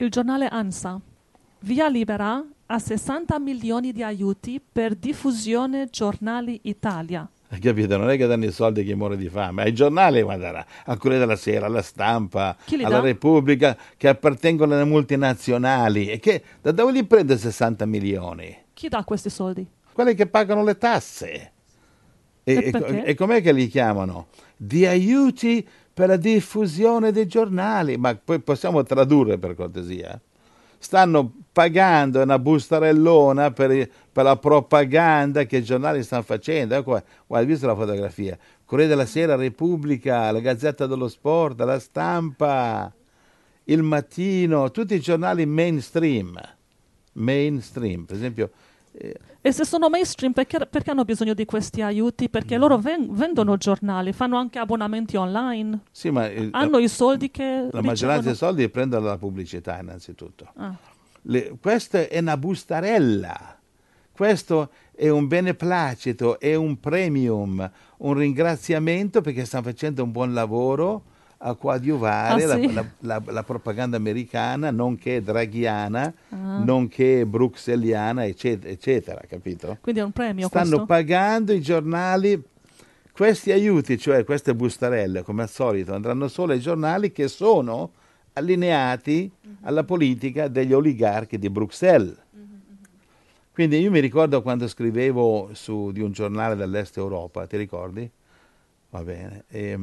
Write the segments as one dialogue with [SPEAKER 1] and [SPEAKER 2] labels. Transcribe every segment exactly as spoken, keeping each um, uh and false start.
[SPEAKER 1] il giornale ANSA, via libera a sessanta milioni di aiuti per diffusione giornali Italia.
[SPEAKER 2] Hai capito? Non è che danno i soldi che muore di fame, ai giornali guarda, al Corriere della Sera, alla Stampa,
[SPEAKER 1] Chi li
[SPEAKER 2] alla
[SPEAKER 1] dà?
[SPEAKER 2] Repubblica, che appartengono alle multinazionali. E che, da dove li prende sessanta milioni?
[SPEAKER 1] Chi dà questi soldi?
[SPEAKER 2] Quelli che pagano le tasse. E,
[SPEAKER 1] E
[SPEAKER 2] e,
[SPEAKER 1] perché?
[SPEAKER 2] e com'è che li chiamano? Di aiuti per la diffusione dei giornali. Ma poi possiamo tradurre per cortesia? Stanno pagando una bustarellona per, per la propaganda che i giornali stanno facendo. Ecco, guarda, hai visto la fotografia? Corriere della Sera, Repubblica, la Gazzetta dello Sport, la Stampa, Il Mattino, tutti i giornali mainstream. Mainstream, per esempio. eh,
[SPEAKER 1] E se sono mainstream, perché, perché hanno bisogno di questi aiuti? Perché loro ven- vendono giornali, fanno anche abbonamenti online,
[SPEAKER 2] sì, ma il-
[SPEAKER 1] hanno i soldi che
[SPEAKER 2] la maggioranza dei
[SPEAKER 1] ricevono.
[SPEAKER 2] soldi li prendono dalla pubblicità innanzitutto.
[SPEAKER 1] Ah.
[SPEAKER 2] Le- questa è una bustarella, questo è un beneplacito, è un premium, un ringraziamento perché stanno facendo un buon lavoro a coadiuvare
[SPEAKER 1] Ah,
[SPEAKER 2] la,
[SPEAKER 1] sì?
[SPEAKER 2] la- la- la propaganda americana, nonché draghiana,
[SPEAKER 1] Ah.
[SPEAKER 2] nonché bruxelliana, eccetera, eccetera, capito?
[SPEAKER 1] Quindi è un premio
[SPEAKER 2] Stanno
[SPEAKER 1] questo?
[SPEAKER 2] pagando i giornali. Questi aiuti, cioè queste bustarelle, come al solito, andranno solo ai giornali che sono allineati alla politica degli oligarchi di Bruxelles. Quindi io mi ricordo quando scrivevo su di un giornale dell'Est Europa, ti ricordi? Va bene. E,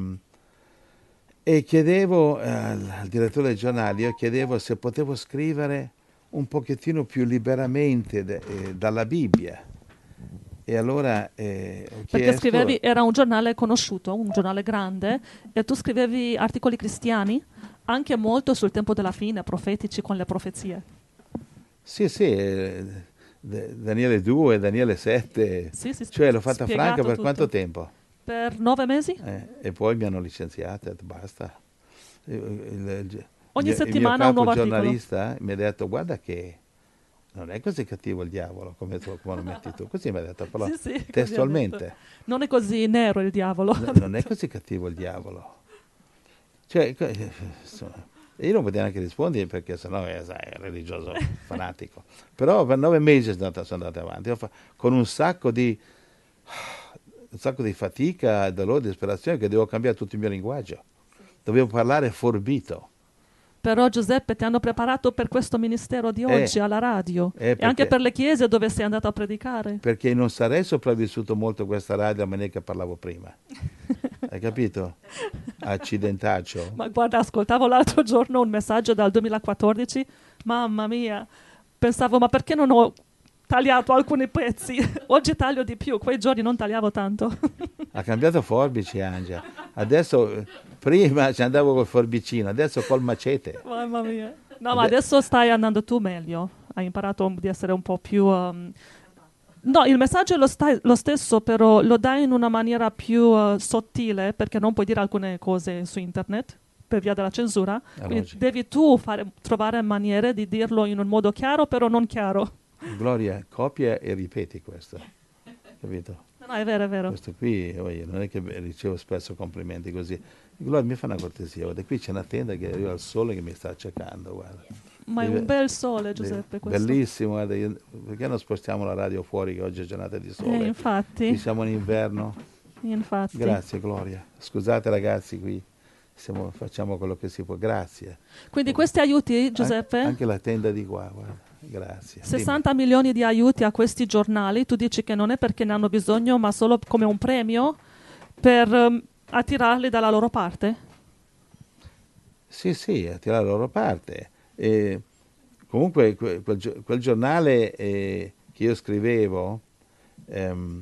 [SPEAKER 2] e chiedevo eh, al, al direttore del giornale, io chiedevo se potevo scrivere un pochettino più liberamente de- eh, dalla Bibbia. E allora eh, ho
[SPEAKER 1] Perché scrivevi,
[SPEAKER 2] chiesto.
[SPEAKER 1] era un giornale conosciuto, un giornale grande, e tu scrivevi articoli cristiani, anche molto sul tempo della fine, profetici con le profezie.
[SPEAKER 2] Sì, sì, eh, D- Daniele due, Daniele sette,
[SPEAKER 1] Sì, sì,
[SPEAKER 2] cioè l'ho fatta
[SPEAKER 1] spiegato
[SPEAKER 2] franca per
[SPEAKER 1] tutto.
[SPEAKER 2] quanto tempo?
[SPEAKER 1] Per nove mesi?
[SPEAKER 2] Eh, e poi mi hanno licenziato, ho detto basta. Il, il- il-
[SPEAKER 1] Ogni
[SPEAKER 2] il mio, il mio
[SPEAKER 1] settimana un
[SPEAKER 2] capo
[SPEAKER 1] nuovo articolo.
[SPEAKER 2] giornalista mi ha detto guarda che non è così cattivo il diavolo come, tu, come lo metti tu, così mi ha detto però
[SPEAKER 1] Sì, sì, così ha detto.
[SPEAKER 2] testualmente,
[SPEAKER 1] Non è così nero il diavolo.
[SPEAKER 2] "No, non è così cattivo il diavolo. Cioè, co- eh, insomma, io non potevo neanche rispondere perché sennò è, sai, è religioso fanatico. Però per nove mesi sono andato, sono andato avanti, Ho fa- con un sacco di un sacco di fatica, dolore, disperazione, che devo cambiare tutto il mio linguaggio. Dovevo parlare forbito.
[SPEAKER 1] Però Giuseppe ti hanno preparato per questo ministero di
[SPEAKER 2] Eh,
[SPEAKER 1] oggi alla radio
[SPEAKER 2] eh,
[SPEAKER 1] e anche
[SPEAKER 2] perché,
[SPEAKER 1] per le chiese dove sei andato a predicare.
[SPEAKER 2] perché non sarei sopravvissuto molto a questa radio a maniera che parlavo prima. Hai capito? Accidentaccio.
[SPEAKER 1] Ma guarda, ascoltavo l'altro giorno un messaggio dal duemilaquattordici, mamma mia, pensavo ma perché non ho tagliato alcuni pezzi? Oggi taglio di più, quei giorni non tagliavo tanto.
[SPEAKER 2] Ha cambiato forbici, Angia. Adesso, eh, prima ci andavo col forbicino, adesso col macete.
[SPEAKER 1] Mamma mia. No, ma
[SPEAKER 2] Ade-
[SPEAKER 1] adesso stai andando tu meglio, hai imparato di essere un po' più... um, No, il messaggio è lo, stai- lo stesso, però lo dai in una maniera più uh, sottile, perché non puoi dire alcune cose su internet per via della censura. Quindi
[SPEAKER 2] logico.
[SPEAKER 1] devi tu fare- trovare maniere di dirlo in un modo chiaro, però non chiaro.
[SPEAKER 2] Gloria, copia e ripeti questo. Capito?
[SPEAKER 1] No, no, è vero, è vero.
[SPEAKER 2] Questo qui, voglio, non è che ricevo spesso complimenti così. Gloria, mi fa una cortesia, guarda, qui c'è una tenda che arriva al sole che mi sta accecando, guarda.
[SPEAKER 1] Ma è
[SPEAKER 2] Deve-
[SPEAKER 1] un bel sole,
[SPEAKER 2] deve-
[SPEAKER 1] Giuseppe, questo.
[SPEAKER 2] Bellissimo, guarda, io- perché non spostiamo la radio fuori che oggi è giornata di
[SPEAKER 1] Eh,
[SPEAKER 2] sole? Qui
[SPEAKER 1] infatti,
[SPEAKER 2] siamo in inverno.
[SPEAKER 1] infatti.
[SPEAKER 2] Grazie, Gloria. Scusate ragazzi, qui siamo- facciamo quello che si può. Grazie.
[SPEAKER 1] Quindi questi aiuti, Giuseppe,
[SPEAKER 2] An- anche la tenda di qua, guarda. Grazie. Dimmi.
[SPEAKER 1] sessanta milioni di aiuti a questi giornali, tu dici che non è perché ne hanno bisogno, ma solo come un premio per um, attirarli dalla loro parte?
[SPEAKER 2] Sì, sì, a tirare la loro parte. E comunque que- quel, gio- quel giornale eh, che io scrivevo, ehm,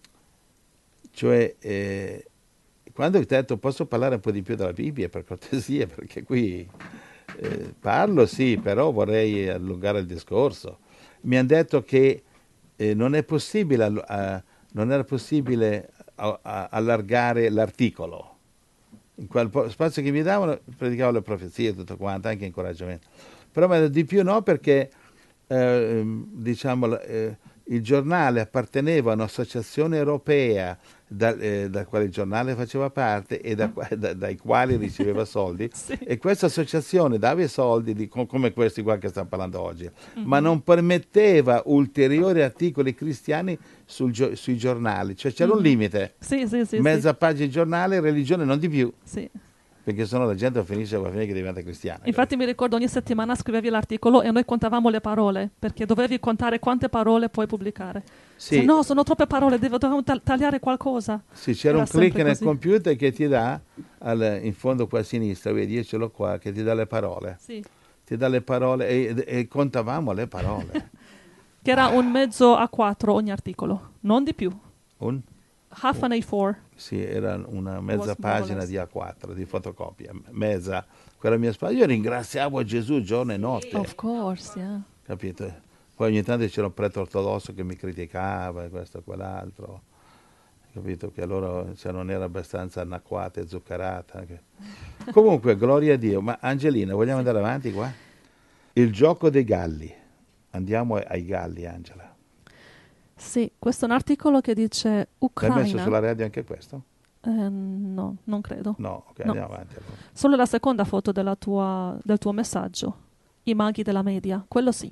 [SPEAKER 2] cioè eh, quando ho detto posso parlare un po' di più della Bibbia per cortesia, perché qui eh, parlo sì, però vorrei allungare il discorso. Mi hanno detto che eh, non è possibile, allu- a- non era possibile a- a- allargare l'articolo. In quel po- spazio che mi davano predicavo le profezie e tutto quanto, anche incoraggiamento. Però mi ha detto di più no perché eh, diciamo, eh, il giornale apparteneva a un'associazione europea da, eh, da quale il giornale faceva parte e da, da, dai quali riceveva soldi,
[SPEAKER 1] Sì.
[SPEAKER 2] e questa associazione dava i soldi di, come questi qua che stiamo parlando oggi,
[SPEAKER 1] Mhm.
[SPEAKER 2] ma non permetteva ulteriori articoli cristiani sul gio- sui giornali, cioè c'era un
[SPEAKER 1] Mhm.
[SPEAKER 2] limite,
[SPEAKER 1] Sì, sì, sì,
[SPEAKER 2] mezza
[SPEAKER 1] sì.
[SPEAKER 2] pagina di giornale, religione non di più,
[SPEAKER 1] Sì.
[SPEAKER 2] perché sennò la gente finisce a finire che diventa cristiana.
[SPEAKER 1] Infatti mi ricordo ogni settimana scrivevi l'articolo e noi contavamo le parole, perché dovevi contare quante parole puoi pubblicare. Se
[SPEAKER 2] Sì,
[SPEAKER 1] no, sono troppe parole, devo, devo ta- tagliare qualcosa.
[SPEAKER 2] sì, c'era
[SPEAKER 1] Era
[SPEAKER 2] un click
[SPEAKER 1] sempre
[SPEAKER 2] nel
[SPEAKER 1] così.
[SPEAKER 2] computer che ti dà al- in fondo qua a sinistra, vedi, io ce l'ho qua, che ti dà le parole.
[SPEAKER 1] Sì.
[SPEAKER 2] Ti dà le parole e, e contavamo le parole.
[SPEAKER 1] Che era un mezzo A quattro ogni articolo, non di più.
[SPEAKER 2] Un,
[SPEAKER 1] Half an A four.
[SPEAKER 2] sì, era una
[SPEAKER 1] was
[SPEAKER 2] mezza
[SPEAKER 1] more or
[SPEAKER 2] pagina
[SPEAKER 1] less.
[SPEAKER 2] di A quattro, di fotocopia, mezza, quella mia spalla. Io ringraziavo Gesù giorno e notte,
[SPEAKER 1] Of course, yeah.
[SPEAKER 2] capito? Poi ogni tanto c'era un prete ortodosso che mi criticava, e questo e quell'altro, capito? Che allora cioè, non era abbastanza annacquata e zuccherata. che- Comunque, gloria a Dio. Ma Angelina, vogliamo andare avanti qua? Il gioco dei galli. Andiamo ai ai galli, Angela.
[SPEAKER 1] Sì, questo è un articolo che dice
[SPEAKER 2] L'hai messo
[SPEAKER 1] Ucraina.
[SPEAKER 2] sulla radio anche questo?
[SPEAKER 1] Eh, no, non credo.
[SPEAKER 2] No, ok,
[SPEAKER 1] No.
[SPEAKER 2] andiamo avanti allora.
[SPEAKER 1] Solo la seconda foto della tua- del tuo messaggio. I maghi della media, quello sì.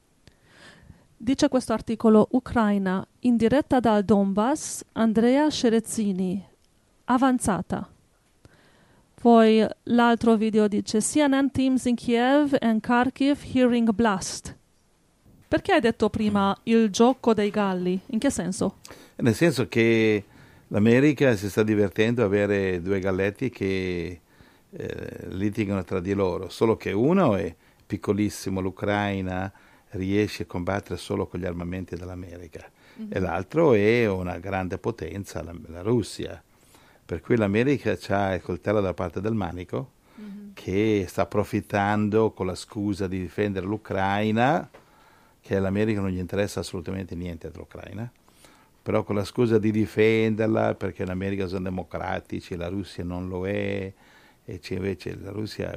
[SPEAKER 1] Dice questo articolo Ucraina, in diretta dal Donbass, Andrea Cerezzini, avanzata. Poi l'altro video dice C N N teams in Kiev and Kharkiv hearing blast. Perché hai detto prima il gioco dei galli? In che senso?
[SPEAKER 2] Nel senso che l'America si sta divertendo a avere due galletti che eh, litigano tra di loro, solo che uno è piccolissimo, l'Ucraina riesce a combattere solo con gli armamenti dell'America, e l'altro è una grande potenza, la, la Russia. Per cui l'America ha il coltello da parte del manico, che sta approfittando con la scusa di difendere l'Ucraina, che all'America non gli interessa assolutamente niente dell'Ucraina, però con la scusa di difenderla perché l'America sono democratici, la Russia non lo è, e c'è invece la Russia è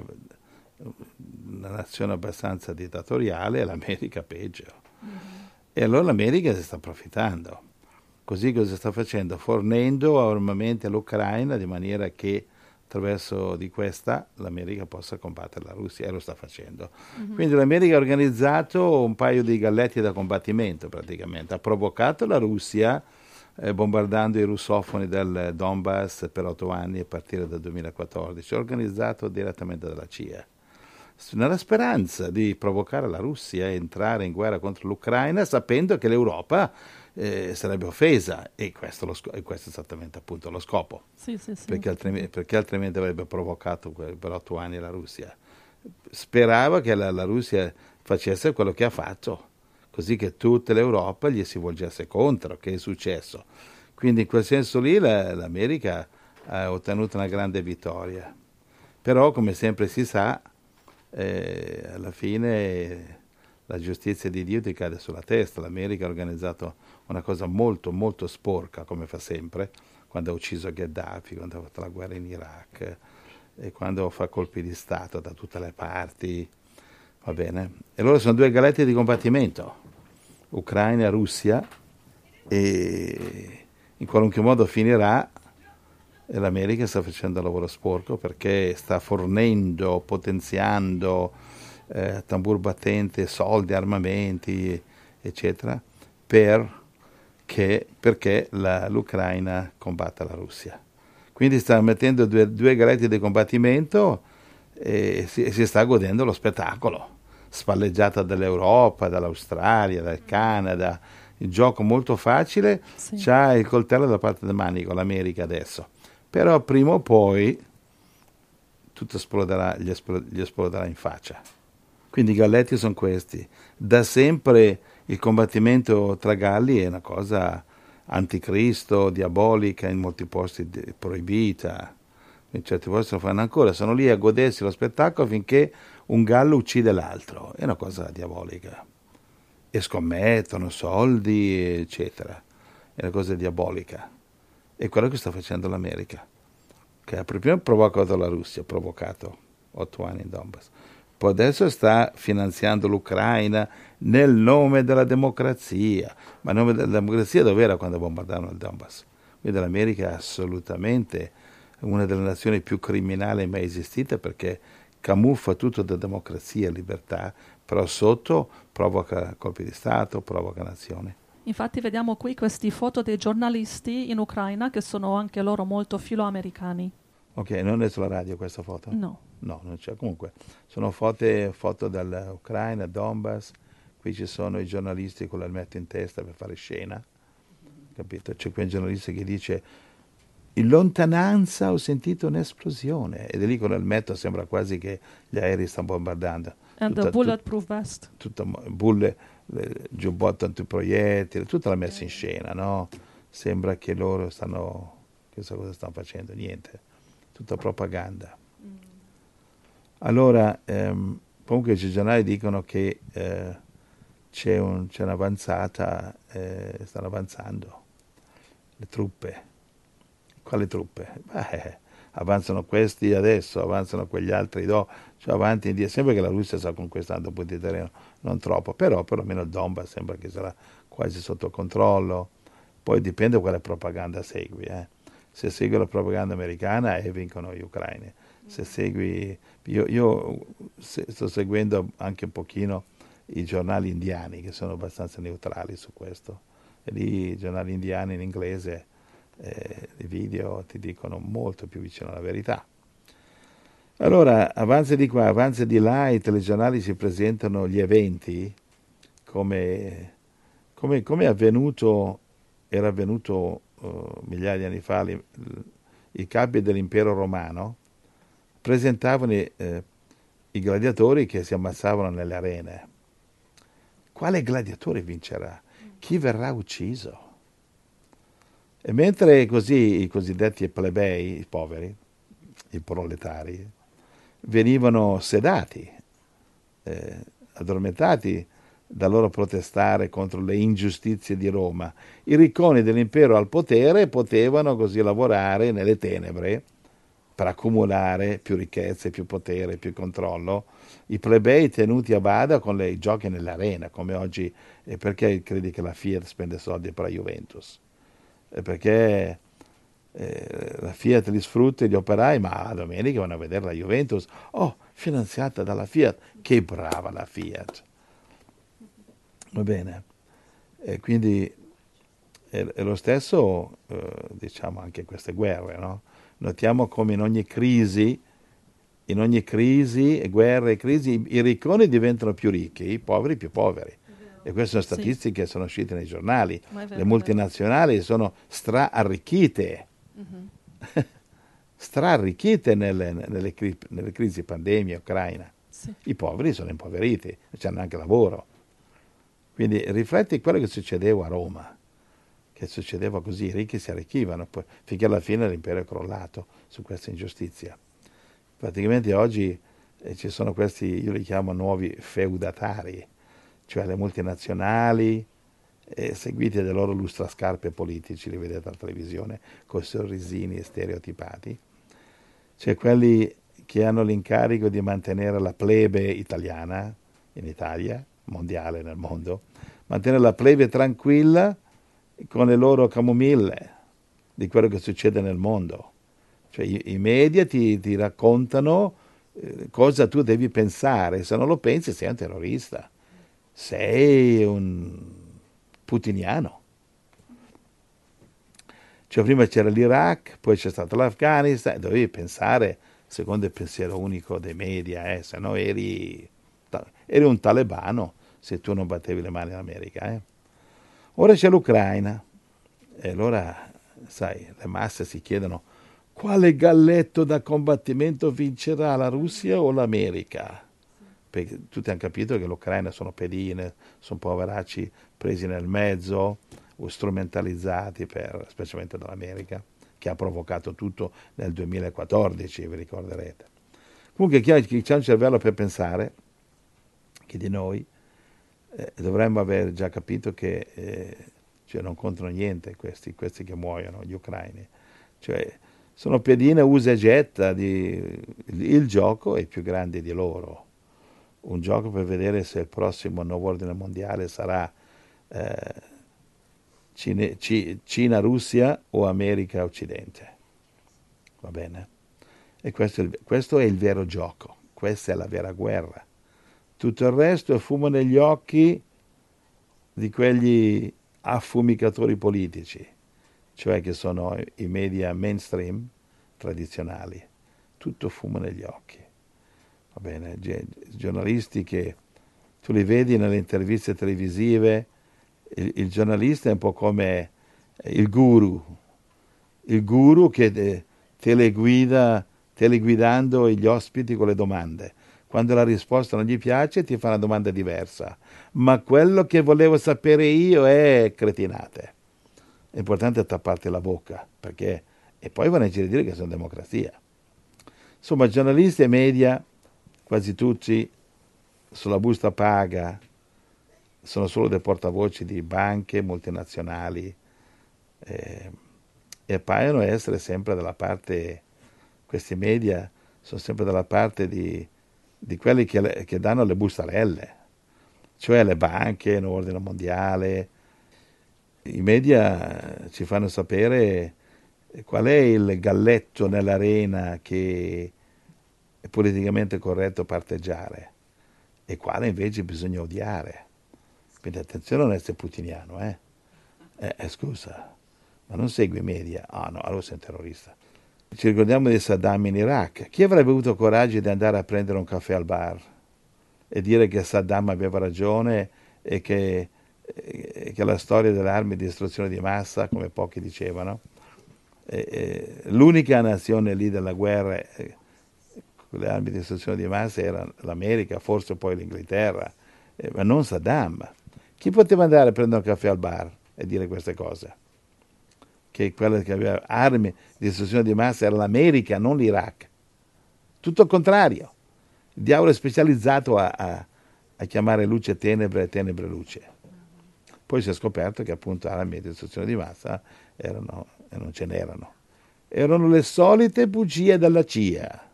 [SPEAKER 2] una nazione abbastanza dittatoriale e l'America peggio. E allora l'America si sta approfittando. Così cosa sta facendo? Fornendo armamenti all'Ucraina di maniera che attraverso di questa l'America possa combattere la Russia, e lo sta facendo. Mm-hmm. Quindi l'America ha organizzato un paio di galletti da combattimento praticamente, ha provocato la Russia eh, bombardando i russofoni del Donbass per otto anni a partire dal duemilaquattordici, organizzato direttamente dalla C I A, nella speranza di provocare la Russia a entrare in guerra contro l'Ucraina, sapendo che l'Europa eh, sarebbe offesa, e questo, lo, e questo è esattamente appunto lo scopo,
[SPEAKER 1] sì, sì, sì,
[SPEAKER 2] perché, altrimenti, perché altrimenti avrebbe provocato per otto anni la Russia. Sperava che la, la Russia facesse quello che ha fatto, così che tutta l'Europa gli si volgesse contro, che è successo. Quindi in quel senso lì la, l'America ha ottenuto una grande vittoria. Però, come sempre si sa, eh, alla fine la giustizia di Dio ti cade sulla testa. L'America ha organizzato una cosa molto molto sporca, come fa sempre, quando ha ucciso Gheddafi, quando ha fatto la guerra in Iraq, e quando fa colpi di Stato da tutte le parti, va bene? E loro sono due galetti di combattimento, Ucraina e Russia, e in qualunque modo finirà, e l'America sta facendo il lavoro sporco perché sta fornendo, potenziando eh, tambur battente, soldi, armamenti, eccetera, per che, perché la, l'Ucraina combatta la Russia. Quindi sta mettendo due, due galetti di combattimento e si, si sta godendo lo spettacolo, spalleggiata dall'Europa, dall'Australia, dal Canada, il gioco molto facile, sì. C'ha il coltello da parte del manico, l'America adesso. Però prima o poi tutto esploderà, gli, espl- gli esploderà in faccia. Quindi i galletti sono questi. Da sempre il combattimento tra galli è una cosa anticristo, diabolica, in molti posti de- proibita, in certi posti lo fanno ancora, sono lì a godersi lo spettacolo finché un gallo uccide l'altro, è una cosa diabolica. E scommettono soldi, eccetera. È una cosa diabolica. È quello che sta facendo l'America, che ha prima provocato la Russia, ha provocato otto anni in Donbass, poi adesso sta finanziando l'Ucraina nel nome della democrazia. Ma il nome della democrazia dov'era quando bombardarono il Donbass? Quindi l'America è assolutamente una delle nazioni più criminali mai esistite, perché camuffa tutto da democrazia e libertà, però sotto provoca colpi di Stato, provoca nazioni.
[SPEAKER 1] Infatti vediamo qui queste foto dei giornalisti in Ucraina che sono anche loro molto filoamericani.
[SPEAKER 2] Ok, non è sulla radio questa foto?
[SPEAKER 1] No.
[SPEAKER 2] No, non c'è. Comunque, sono foto, foto dall'Ucraina, Donbass, qui ci sono i giornalisti con l'elmetto in testa per fare scena, capito? C'è quel giornalista che dice: in lontananza ho sentito un'esplosione, ed è lì con l'elmetto, sembra quasi che gli aerei stanno bombardando.
[SPEAKER 1] And
[SPEAKER 2] Tutta,
[SPEAKER 1] the bulletproof vest.
[SPEAKER 2] Tutta bulle, giubbotto antiproiettili, tutta la messa in scena, no? Sembra che loro stanno, chissà cosa stanno facendo, niente, tutta propaganda. Mm. Allora, ehm, comunque i giornali dicono che eh, c'è, un, c'è un'avanzata, eh, stanno avanzando le truppe. Quali truppe? Beh, avanzano questi adesso, avanzano quegli altri dopo, cioè avanti e indietro. Sembra che la Russia sta conquistando un po' di terreno, non troppo, però perlomeno il Donbass sembra che sarà quasi sotto controllo. Poi dipende quale propaganda segui. Eh. Se segui la propaganda americana, eh, vincono gli ucraini. Se segui, io, io se, sto seguendo anche un pochino i giornali indiani, che sono abbastanza neutrali su questo. E lì i giornali indiani in inglese, Eh, i video ti dicono molto più vicino alla verità. Allora, avanza di qua, avanza di là, i telegiornali ci presentano gli eventi come, come, come è avvenuto, era avvenuto uh, migliaia di anni fa. Li, i capi dell'impero romano presentavano eh, i gladiatori che si ammazzavano nelle arene. Quale gladiatore vincerà? Chi verrà ucciso? E mentre così i cosiddetti plebei, i poveri, i proletari, venivano sedati, eh, addormentati da loro protestare contro le ingiustizie di Roma, i ricconi dell'impero al potere potevano così lavorare nelle tenebre per accumulare più ricchezze, più potere, più controllo. I plebei tenuti a bada con i giochi nell'arena, come oggi. E perché credi che la Fiat spende soldi per la Juventus? Perché eh, la Fiat li sfrutta gli operai, ma la domenica vanno a vedere la Juventus, oh, finanziata dalla Fiat, che brava la Fiat. Va bene, e quindi è, è lo stesso, eh, diciamo, anche queste guerre, no? Notiamo come in ogni crisi, in ogni crisi, guerre e crisi, i ricconi diventano più ricchi, i poveri più poveri. E queste sono statistiche, sì, sono uscite nei giornali. Vero, le multinazionali sono stra-arricchite, mm-hmm. stra-arricchite nelle, nelle, cri- nelle crisi pandemia ucraina. Sì. I poveri sono impoveriti, non hanno anche lavoro. Quindi rifletti quello che succedeva a Roma, che succedeva così, i ricchi si arricchivano, poi, finché alla fine l'impero è crollato su questa ingiustizia. Praticamente oggi eh, ci sono questi, io li chiamo nuovi feudatari, cioè le multinazionali, eh, seguite dai loro lustrascarpe politici, li vedete alla televisione, con sorrisini stereotipati. Cioè quelli che hanno l'incarico di mantenere la plebe italiana, in Italia, mondiale nel mondo, mantenere la plebe tranquilla con le loro camomille di quello che succede nel mondo. Cioè i, i media ti, ti raccontano eh, cosa tu devi pensare, se non lo pensi sei un terrorista. Sei un putiniano. Cioè prima c'era l'Iraq, poi c'è stato l'Afghanistan, dovevi pensare secondo il pensiero unico dei media, eh, se no eri, eri un talebano se tu non battevi le mani in America. Eh. Ora c'è l'Ucraina e allora, sai, le masse si chiedono quale galletto da combattimento vincerà, la Russia o l'America? Perché tutti hanno capito che l'Ucraina sono pedine, sono poveracci presi nel mezzo o strumentalizzati, per, specialmente dall'America, che ha provocato tutto nel duemilaquattordici, vi ricorderete. Comunque chi ha, chi ha un cervello per pensare, che di noi, eh, dovremmo aver già capito che eh, cioè non contano niente questi, questi che muoiono, gli ucraini. Cioè sono pedine usa e getta, di, il gioco è più grande di loro. un gioco per vedere se il prossimo nuovo ordine mondiale sarà eh, Cine- Ci- Cina-Russia o America-Occidente. Va bene? E questo è, il, questo è il vero gioco, questa è la vera guerra. Tutto il resto è fumo negli occhi di quegli affumicatori politici, cioè che sono i media mainstream tradizionali. Tutto fumo negli occhi. Va bene? Ge- giornalisti che tu li vedi nelle interviste televisive, il, il giornalista è un po' come il guru, il guru che te- teleguida, teleguidando gli ospiti con le domande. Quando la risposta non gli piace ti fa una domanda diversa. Ma quello che volevo sapere io è cretinate. È importante tapparti la bocca, perché e poi vanno a giro a dire che sono democrazia. Insomma, giornalisti e media, quasi tutti, sulla busta paga, sono solo dei portavoci di banche multinazionali eh, e appaiono essere sempre dalla parte, questi media sono sempre dalla parte di, di quelli che, le- che danno le bustarelle, cioè le banche, il nuovo ordine mondiale. I media ci fanno sapere qual è il galletto nell'arena che è politicamente corretto parteggiare e quale invece bisogna odiare. Quindi attenzione a non essere putiniano, eh? Eh, eh, scusa, ma non segui i media? Ah no, allora sei un terrorista. Ci ricordiamo di Saddam in Iraq. Chi avrebbe avuto coraggio di andare a prendere un caffè al bar e dire che Saddam aveva ragione e che, e che la storia delle armi di distruzione di massa, come pochi dicevano, eh, eh, l'unica nazione lì della guerra eh, con le armi di distruzione di massa era l'America, forse poi l'Inghilterra, eh, ma non Saddam. Chi poteva andare a prendere un caffè al bar e dire queste cose? Che quella che aveva armi di distruzione di massa era l'America, non l'Iraq. Tutto il contrario. Il diavolo è specializzato a, a, a chiamare luce tenebre e tenebre luce. Poi si è scoperto che appunto armi di distruzione di massa erano, e non ce n'erano. Erano le solite bugie della C I A.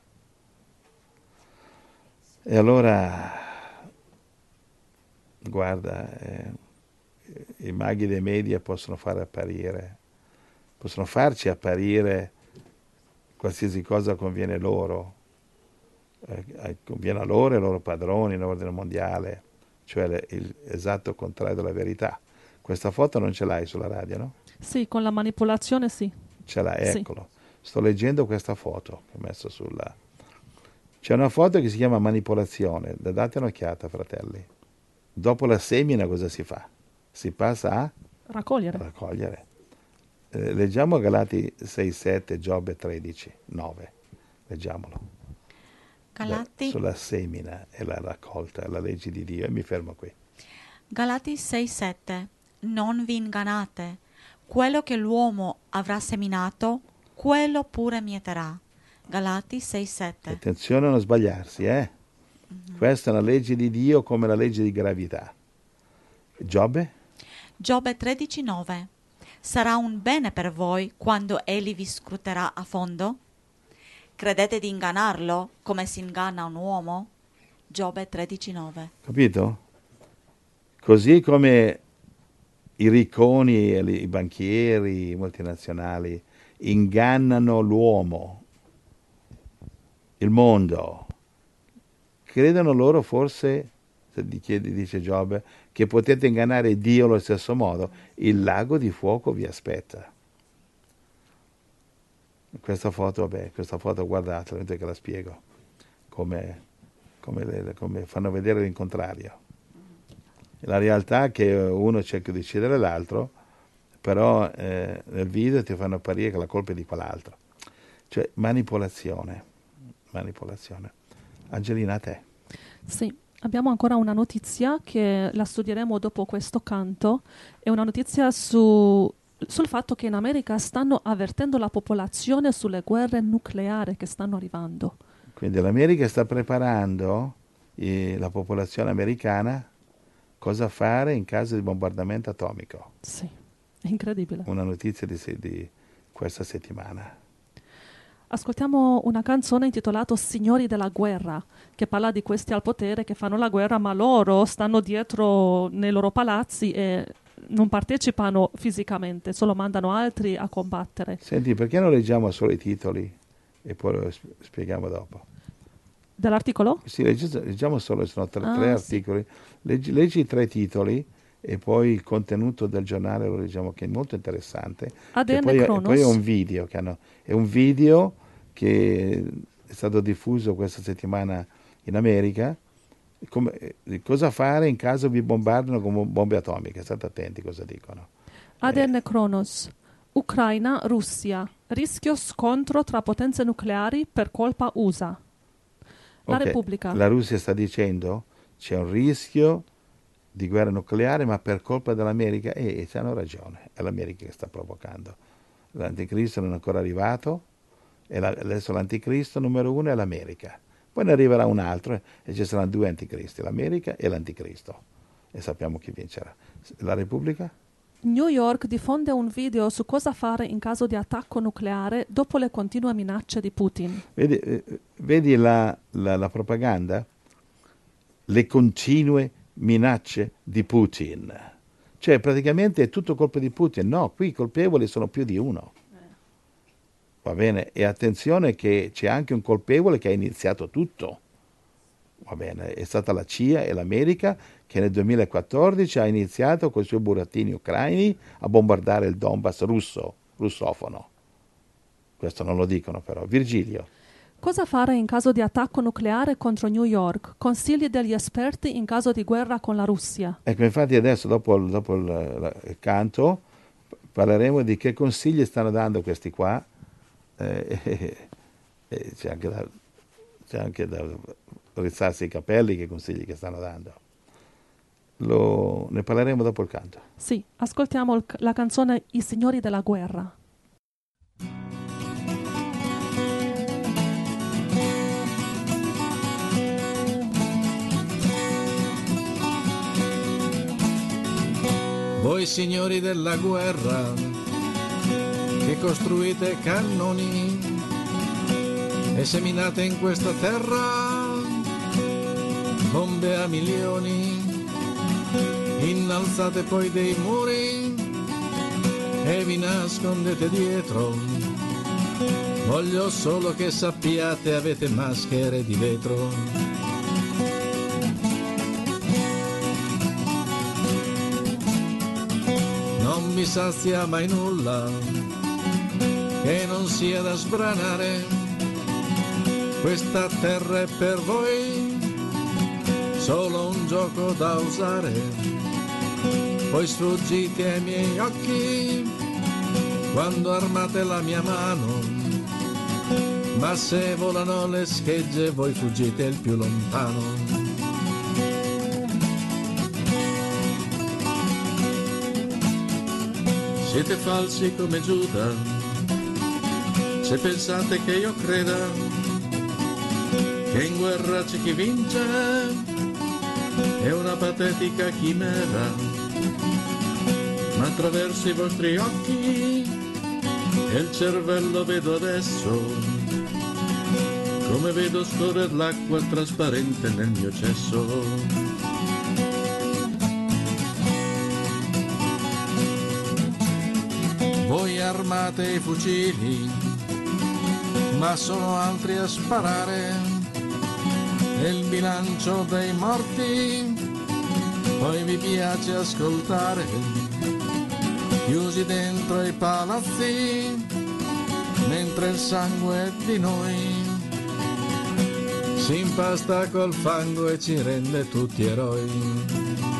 [SPEAKER 2] E allora, guarda, eh, i maghi dei media possono fare apparire, possono farci apparire qualsiasi cosa conviene loro, eh, conviene a loro e ai loro padroni nell'ordine mondiale, cioè le, il esatto contrario della verità. Questa foto non ce l'hai sulla radio, no?
[SPEAKER 1] Sì, con la manipolazione sì.
[SPEAKER 2] Ce l'hai,
[SPEAKER 1] Sì.
[SPEAKER 2] eccolo. Sto leggendo questa foto che ho messo sulla... C'è una foto che si chiama manipolazione, date un'occhiata, fratelli. Dopo la semina cosa si fa? Si passa a
[SPEAKER 1] Raccogliere.
[SPEAKER 2] raccogliere. Eh, leggiamo Galati sei sette, Giobbe tredici nove. Leggiamolo. Da-
[SPEAKER 3] Galati,
[SPEAKER 2] sulla semina e la raccolta, la legge di Dio. E mi fermo qui.
[SPEAKER 3] Galati sei sette. Non vi ingannate. Quello che l'uomo avrà seminato, quello pure mieterà. Galati sei sette.
[SPEAKER 2] Attenzione a non sbagliarsi, eh? Questa è una legge di Dio come la legge di gravità. Giobbe?
[SPEAKER 3] Giobbe tredici nove. Sarà un bene per voi quando egli vi scruterà a fondo? Credete di ingannarlo come si inganna un uomo? Giobbe tredici nove.
[SPEAKER 2] Capito? Così come i ricconi, e i banchieri, i multinazionali ingannano l'uomo, il mondo. Credono loro forse, se gli chiedi, dice Giobbe, che potete ingannare Dio allo stesso modo? Il lago di fuoco vi aspetta. Questa foto, vabbè, questa foto guardatela, mentre che la spiego, come, come, le- come fanno vedere l'incontrario. La realtà è che uno cerca di uccidere l'altro, però eh, nel video ti fanno apparire che la colpa è di quell'altro. Cioè, manipolazione, manipolazione. Angelina, a te.
[SPEAKER 1] Sì, abbiamo ancora una notizia che la studieremo dopo questo canto. È una notizia su- sul fatto che in America stanno avvertendo la popolazione sulle guerre nucleari che stanno arrivando.
[SPEAKER 2] Quindi l'America sta preparando eh, la popolazione americana cosa fare in caso di bombardamento atomico.
[SPEAKER 1] Sì, è incredibile.
[SPEAKER 2] Una notizia di, se- di questa settimana.
[SPEAKER 1] Ascoltiamo una canzone intitolata Signori della guerra, che parla di questi al potere che fanno la guerra, ma loro stanno dietro nei loro palazzi e non partecipano fisicamente, solo mandano altri a combattere.
[SPEAKER 2] Senti, perché non leggiamo solo i titoli e poi lo sp- spieghiamo dopo?
[SPEAKER 1] Dell'articolo?
[SPEAKER 2] Sì, leggi- leggiamo solo, sono tre,
[SPEAKER 1] Ah,
[SPEAKER 2] tre
[SPEAKER 1] sì.
[SPEAKER 2] articoli. Leggi, leggi i tre titoli e poi il contenuto del giornale lo leggiamo, che è molto interessante. E
[SPEAKER 1] A D N
[SPEAKER 2] poi, e
[SPEAKER 1] Kronos.
[SPEAKER 2] poi è un video che hanno, è un video che è stato diffuso questa settimana in America. Come, eh, cosa fare in caso vi bombardino con bombe atomiche? State attenti cosa dicono.
[SPEAKER 1] A D N Kronos. Ucraina, Russia. Rischio scontro tra potenze nucleari per colpa U S A. La
[SPEAKER 2] Ok,
[SPEAKER 1] Repubblica.
[SPEAKER 2] la Russia sta dicendo c'è un rischio di guerra nucleare, ma per colpa dell'America, e, e hanno ragione, è l'America che sta provocando. L'anticristo non è ancora arrivato, e la, adesso l'anticristo numero uno è l'America. Poi ne arriverà un altro eh, e ci saranno due anticristi, l'America e l'anticristo. E sappiamo chi vincerà. La Repubblica?
[SPEAKER 1] New York diffonde un video su cosa fare in caso di attacco nucleare dopo le continue minacce di Putin.
[SPEAKER 2] Vedi, eh, vedi la, la, la propaganda? Le continue minacce di Putin. Cioè praticamente è tutto colpa di Putin. No, qui i colpevoli sono più di uno. Va bene? E attenzione che c'è anche un colpevole che ha iniziato tutto. Va bene? È stata la C I A e l'America che nel duemilaquattordici ha iniziato con i suoi burattini ucraini a bombardare il Donbass russo, russofono. Questo non lo dicono però. Virgilio.
[SPEAKER 1] Cosa fare in caso di attacco nucleare contro New York? Consigli degli esperti in caso di guerra con la Russia.
[SPEAKER 2] Ecco, infatti adesso dopo, il, dopo il, il canto parleremo di che consigli stanno dando questi qua. Eh, eh, eh, c'è anche da, c'è anche da rizzarsi i capelli che consigli che stanno dando. Lo, ne parleremo dopo il canto.
[SPEAKER 1] Sì, ascoltiamo il- la canzone I signori della guerra.
[SPEAKER 4] Voi signori della guerra, che costruite cannoni e seminate in questa terra bombe a milioni, innalzate poi dei muri e vi nascondete dietro. Voglio solo che sappiate avete maschere di vetro. Non vi sazia mai nulla che non sia da sbranare. Questa terra è per voi solo un gioco da usare. Poi sfuggite ai miei occhi quando armate la mia mano, ma se volano le schegge voi fuggite il più lontano. Siete falsi come Giuda, se pensate che io creda che in guerra c'è chi vince, è una patetica chimera, ma attraverso i vostri occhi e il cervello vedo adesso, come vedo scorrere l'acqua trasparente nel mio cesso. Voi armate i fucili, ma sono altri a sparare, e il bilancio dei morti poi vi piace ascoltare, chiusi dentro i palazzi, mentre il sangue è di noi si impasta col fango e ci rende tutti eroi.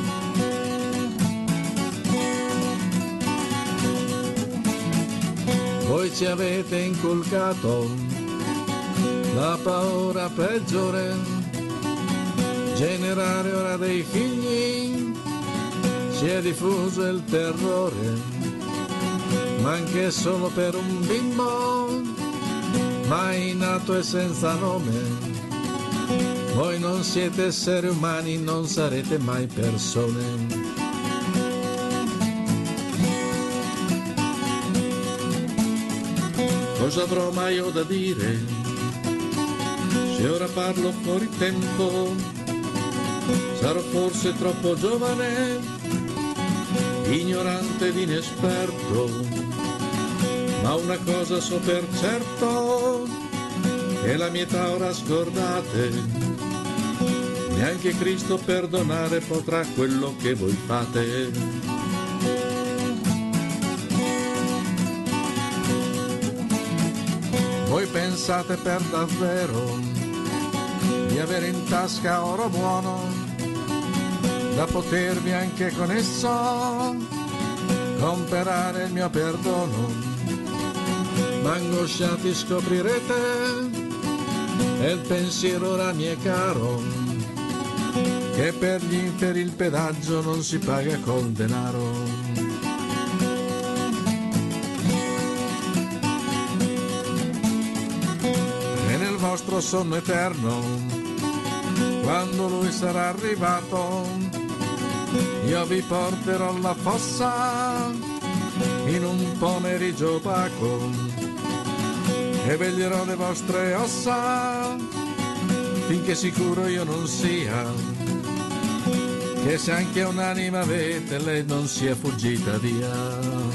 [SPEAKER 4] Voi ci avete inculcato la paura peggiore, generare ora dei figli, si è diffuso il terrore, ma anche solo per un bimbo, mai nato e senza nome. Voi non siete esseri umani, non sarete mai persone. cosa avrò mai io da dire? Se ora parlo fuori tempo, sarò forse troppo giovane, ignorante ed inesperto, ma una cosa so per certo, che la mia età ora scordate, neanche Cristo perdonare potrà quello che voi fate. Voi pensate per davvero di avere in tasca oro buono, da potervi anche con esso comperare il mio perdono, ma angosciati scoprirete, e il pensiero ora mi è caro, che per gli inferi il pedaggio non si paga col denaro. Vostro sonno eterno, quando lui sarà arrivato, io vi porterò alla fossa in un pomeriggio opaco e veglierò le vostre ossa finché sicuro io non sia che se anche un'anima avete lei non sia fuggita via.